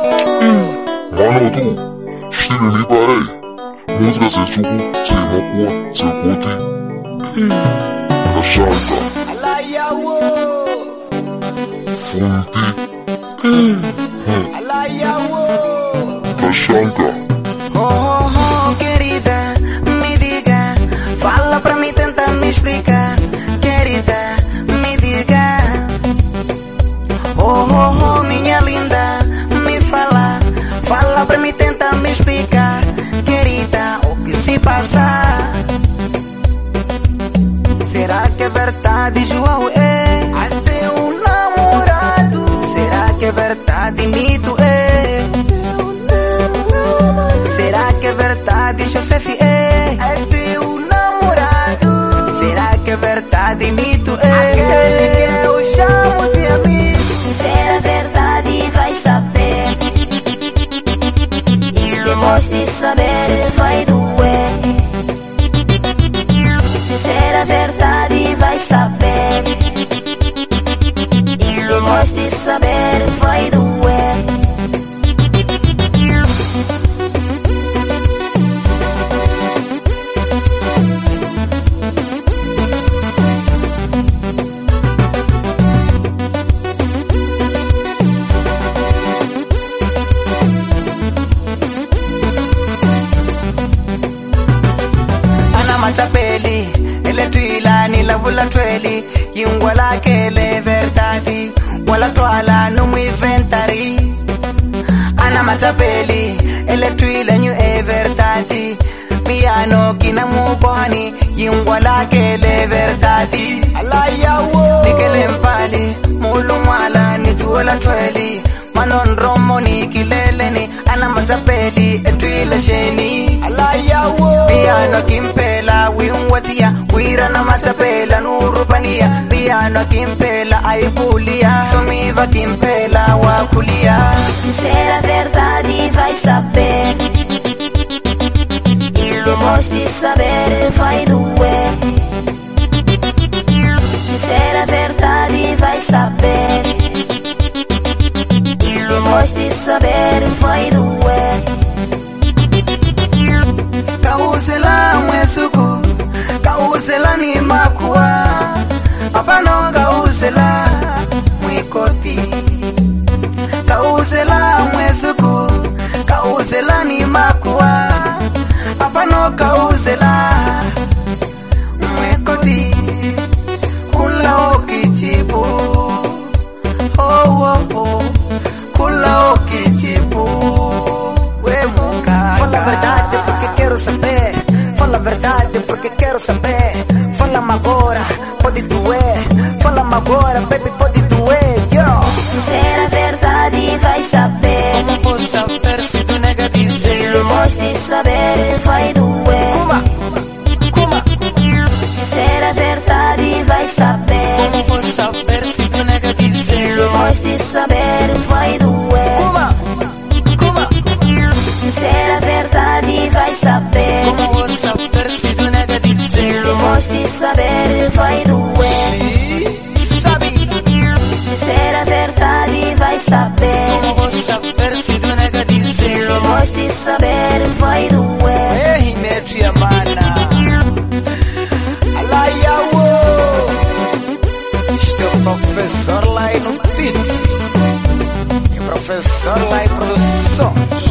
Mano tu, estime mi parei. Música se suku, se makua, se kuti. Kashanka. Alayawo. Funti. Alayawo. Kashanka. Oh, querida, me diga. Fala pra mim, tenta me explicar. Querida, me diga. Oh, minha linda, me fala. Fala pra mim, tenta me explicar. Querida, o que se passa? Será que é verdade, João é até um namorado? Será que é verdade, mito é? Será que é verdade, Joseph é até um namorado? Será que é verdade, mito é? Aquele que eu chamo de amigo. Se é verdade, vai saber. E depois de saber, vai doer. Se é verdade, vai saber. E depois de saber, vai doer. Matapeli, ele tuila ni la vula tweli, yingwala kele verdade, wala twala no mu inventari. Ana matapeli, ele tuila nyu e verdade, piano kina mu bohani, yingwala kele verdade. Alayawo, nikele mpali, mulu mwala ni tuola tweli, manon romo ni kilele ni, ana matapeli, etuila sheni. Alayawo, piano kimpela winwatia, wira na matapela nurubania, piano kimpela aibulia, somiva kimpela wakulia. Se é verdade, vai saber. E depois de saber, vai doer. Se é verdade, vai saber. E depois de saber, vai doer. Kauzela mwesuku, kauzela ni makua, apano kauzela mwikoti. Kauzela mwesuku, kauzela ni makua, apano kauzela mwikoti. Kula okichipu, kula okichipu. Fala a verdade porque quero saber. Fala a verdade porque quero saber. Fala-me agora, pode doer. Fala-me agora, baby, pode doer. Yo. Se é verdade, vai saber. Como vou saber se tu nega dizer? Depois de saber, vai doer. Kuma. Se é verdade, vai saber. Como vou saber se tu nega dizer? Depois de saber, vai doer. Kuma. Se é verdade, vai saber. Como vou saber se tu nega dizer? Depois de saber, vai doer. Sabe? Se é verdade, vai saber. Como vou saber se tu nega dizer? Depois de saber, vai doer. Ei, metia mana. Alayawo. Este é o professor lá no beat. E o professor lá em produções.